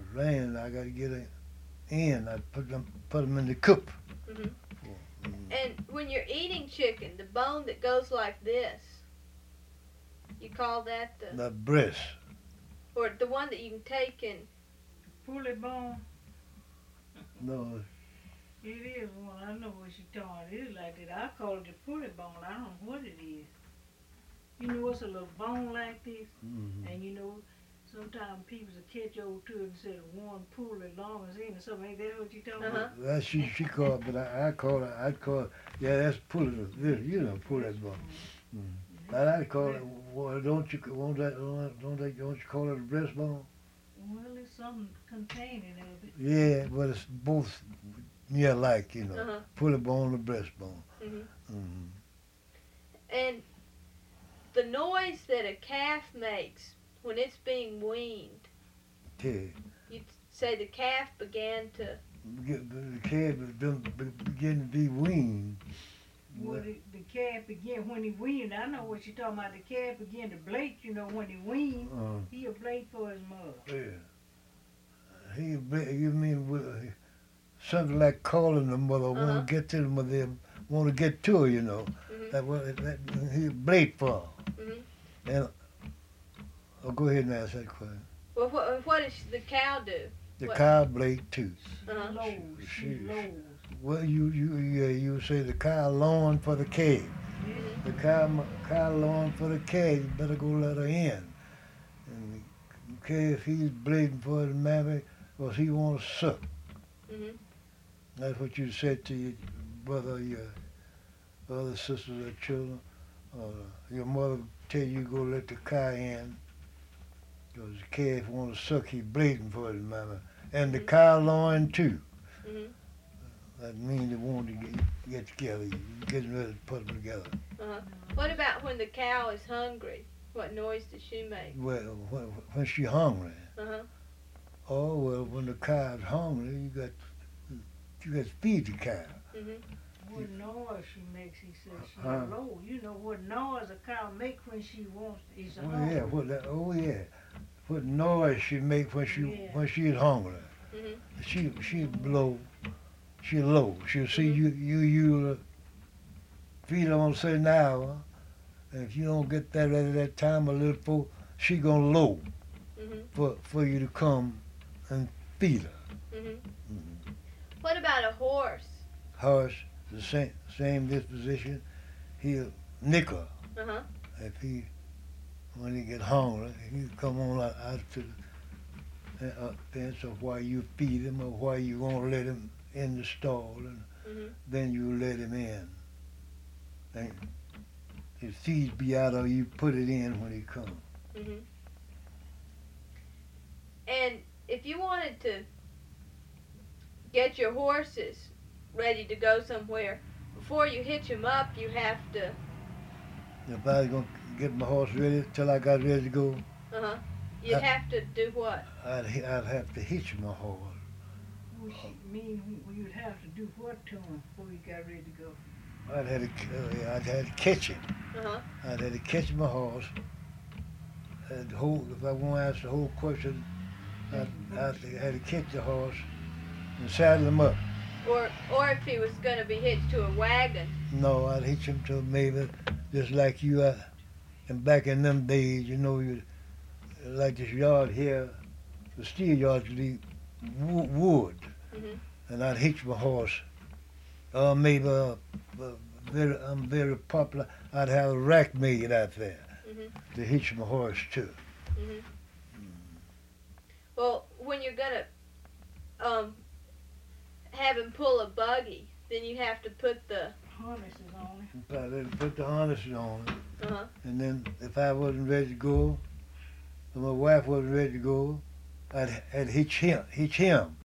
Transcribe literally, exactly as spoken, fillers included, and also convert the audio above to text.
rain, I got to get it in. I put them put them in the coop. hmm Mm, And when you're eating chicken, the bone that goes like this, you call that the, the breast. or the one that you can take and, Pulley bone. No, It is one. I know what you're talking about. It is like that. I call it the pulley bone. I don't know what it is. You know, it's a little bone like this, mm, and you know, sometimes people will catch over to it instead of one pulley long as in or something. Ain't that what you talking Uh-huh. about? that's she she called, but I, I call it. I call it. Yeah, that's pull it. You know, pull that bone. Mm. But I call it. Well, don't you won't that don't they don't you call it a breastbone? Well, it's something containing of it. Yeah, but it's both near like you know, uh-huh, pull it bone and breastbone. hmm Mm. and the noise that a calf makes when it's being weaned, Yeah. you'd say the calf began to, Get- The calf is been- be- begin to be weaned. Well, the, the calf begin when he weaned. I know what you're talking about. The calf begin to blate. You know, when he weaned, Uh, he'll blate for his mother. yeah. He, be- you mean with- something like calling the mother, Uh-huh. want to get to the mother, want to get to her, you know. hmm That what that, he blade for. hmm And oh, go ahead and ask that question. well, what, what does the cow do? The What? cow blade too. She Uh-huh. lows. She- She she- lows. Well, you you yeah, you say the cow lawn for the calf. Yeah. The cow m- cow lawn for the calf. You better go let her in. And the calf he's bleeding for his mammy, cause he want to suck. hmm That's what you said to your brother, your other sisters or children. Or your mother tell you go let the cow in. Cause the calf want to suck. He bleeding for his mammy. And the Mhm. cow lawn too. hmm That means they want to get, get together. You're getting ready to put them together. Uh-huh. What about when the cow is hungry? What noise does she make? Well, when, when she hungry. Uh-huh. Oh well, when the cow's hungry, you got you got to feed the cow. hmm What noise she makes? He says she's Huh? low. You know what noise a cow make when she wants is a Oh hungry. yeah, what that, oh yeah, what noise she make when she Yeah. when she's hungry. hmm She she blow, she low. She'll see Mhm. you you you uh, feed her on a certain hour, and if you don't get that at that time a little before, she gonna low hmm for for you to come and feed her. hmm Mm-hmm. What about a horse? Horse, the same same disposition. He'll nick her Uh-huh. if he when he get hungry. He come on out, out to the uh, fence of why you feed him or why you won't let him in the stall, and hmm then you let him in. And his seeds be out or you put it in when he come. hmm And if you wanted to get your horses ready to go somewhere, before you hitch them up, you have to, If I was gonna get my horse ready till I got ready to go, uh-huh, you'd Uh, have to do what? I'd hi- I'd have to hitch my horse. Which mean you'd have to do what to him before you got ready to go? I'd have to uh, I'd have to catch him. Uh-huh. I'd have to catch my horse. And hold, if I want to ask the whole question, I'd, I'd have to catch the horse and saddle him up. Or, or if he was going to be hitched to a wagon. No, I'd hitch him to maybe just like you. Uh, and back in them days, you know, you like this yard here, the steel yards be wo- wood, hmm and I'd hitch my horse. Or maybe uh, uh, very, I'm very popular. I'd have a rack made out there hmm to hitch my horse to. hmm Well, when you're going to um, have him pull a buggy, then you have to put the, Harnesses on it. But I'd put the harness on, uh-huh, and then if I wasn't ready to go, or my wife wasn't ready to go, I'd, I'd hitch him, hitch him.